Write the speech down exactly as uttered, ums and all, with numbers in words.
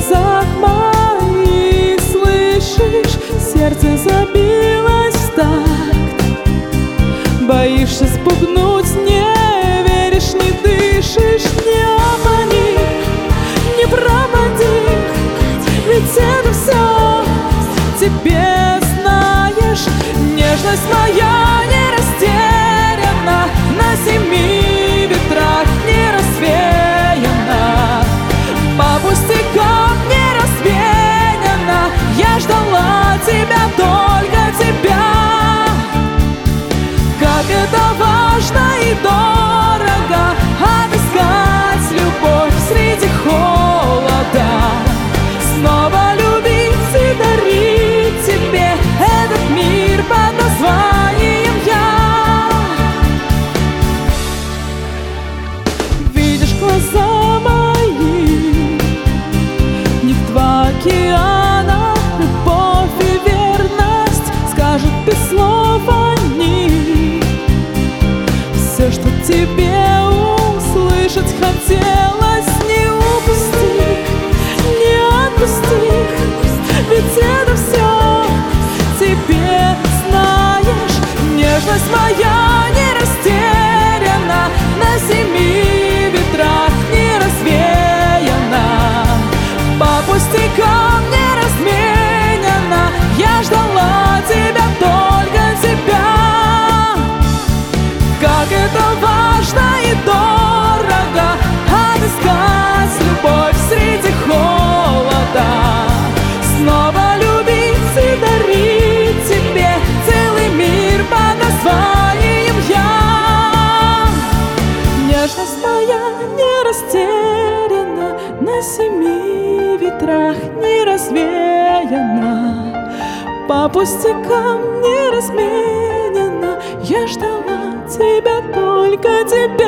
глазах моих слышишь, сердце забилось в такт. Боишься спугнуть, не веришь, не дышишь, не обмани, не пропади, ведь это все тебе, знаешь. Нежность моя не растеряна, на семи ветрах не развеяна, по пустякам не развеяна. Я ждала тебя, только тебя. Как это важно и дорого отыскать любовь среди холода, снова любить и дарить тебе этот мир под названием я. Видишь глаза мои, в них два океана, любовь и верность скажут без слов они. Все, что тебе услышать хотелось, не упусти, не отпусти, ведь это все тебе, знаешь. Нежность моя не растеряна, на семи ветрах не развеяна, по пустякам не разменяна. Я ждала тебя, только тебя. Как это важно и дорого отыскать любовь среди холода, снова любить и дарить тебе целый мир под названием я. Нежность моя не растеряна, на семи ветрах не развеяна, по пустякам не разменена. Я ждала тебя, только тебя.